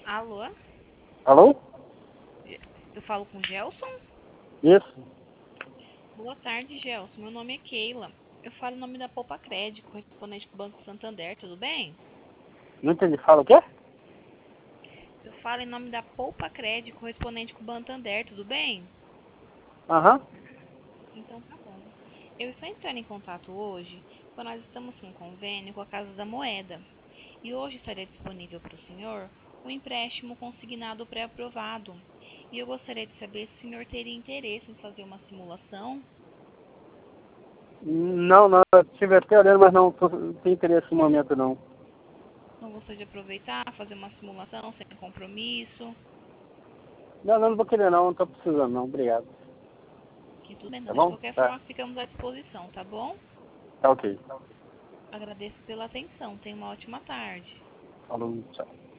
Alô? Alô? Eu falo com o Gelson? Isso. Boa tarde, Gelson. Meu nome é Keila. Eu falo em nome da Poupa Crédito, correspondente do Banco Santander, tudo bem? Não entendi. Fala o quê? Eu falo em nome da Poupa Crédito, correspondente com o Banco Santander, tudo bem? Aham. Então tá bom. Eu estou entrando em contato hoje, porque nós estamos com um convênio com a Casa da Moeda. E hoje estaria disponível para o senhor um empréstimo consignado pré-aprovado. E eu gostaria de saber se o senhor teria interesse em fazer uma simulação. Não, eu tive até olhando, mas não tem interesse no momento, não. Não gostaria de aproveitar, fazer uma simulação sem compromisso. Não vou querer, não tô precisando, não. Obrigado. Que tudo bem, Tá não. De bom? qualquer Tá. forma, ficamos à disposição, tá bom? Tá ok. Agradeço pela atenção. Tenha uma ótima tarde. Falou, tchau.